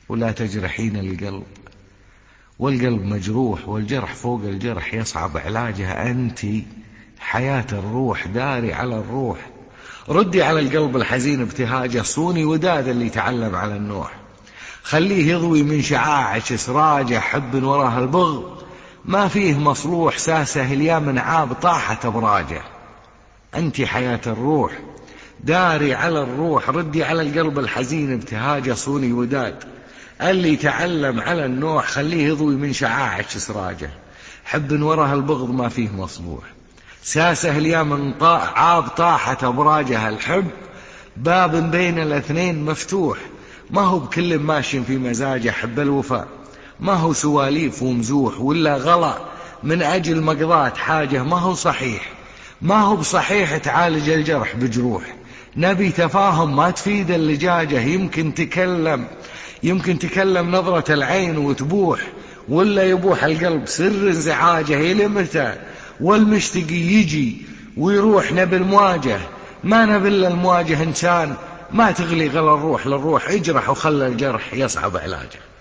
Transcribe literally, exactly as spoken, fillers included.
ولا تجرحين القلب، والقلب مجروح والجرح فوق الجرح يصعب علاجها. أنت حياة الروح، داري على الروح، ردي على القلب الحزين ابتهاجه، صوني وداد اللي تعلم على النوح، خليه يضوي من شعاعك سراجه، حب وراه البغض ما فيه مصلوح، ساسه اليمن عاب طاحت أبراجه. أنت حياة الروح، داري على الروح، ردي على القلب الحزين ابتهاجه، صوني وداد اللي تعلم على النوح، خليه يضوي من شعاعك سراجه، حب وراه البغض ما فيه مصلوح، ساسه اليمن عاب طاحت أبراجها. الحب باب بين الاثنين مفتوح، ما هو بكل ماشي في مزاجه، حب الوفاء ما هو سواليف ومزوح، ولا غلا من أجل مقضات حاجة ما هو صحيح، ما هو بصحيح تعالج الجرح بجروح، نبي تفاهم ما تفيد اللجاجة، يمكن تكلم يمكن تكلم نظرة العين وتبوح، ولا يبوح القلب سر انزعاجه. إلى متى والمشتقي يجي ويروح، نبي المواجه ما نبي إلا المواجه، إنسان ما تغلي غلا الروح للروح، اجرح وخلى الجرح يصعب علاجه.